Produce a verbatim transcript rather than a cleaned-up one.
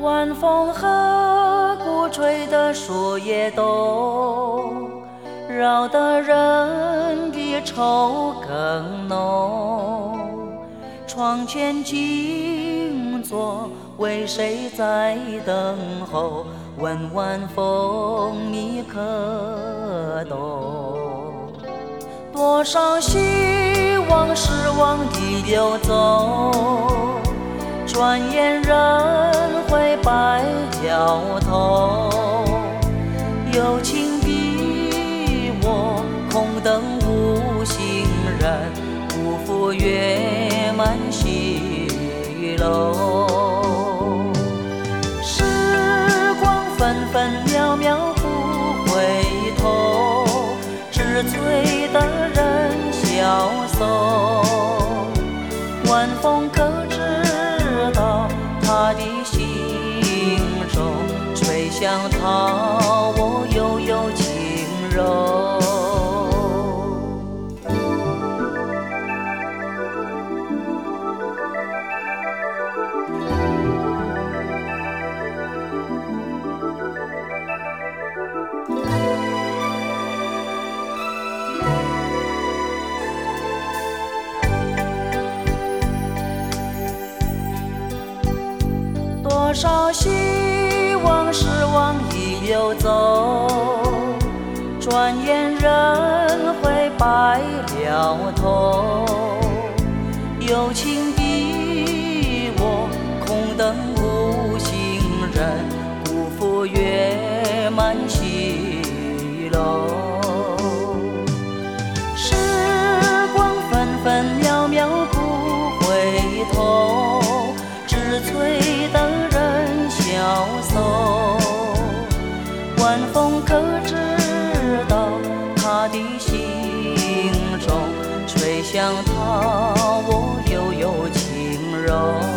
晚风和鼓吹的树叶动，扰得人的愁更浓。窗前静坐，为谁在等候？问晚风你可懂？多少希望失望地流走，转眼人会白了头。有情比我，空等无心人，辜负月满西楼。时光分分秒秒不回头，只催得人消瘦。晚风可知道他的心中，吹向他我悠悠轻柔。多少希望失望已流走，转眼人会白了头。有情比我，空等无心人，辜负月满西楼。时光分分秒秒不回头，只催得人消瘦。晚风可知道他的心中，吹向他我悠悠轻柔。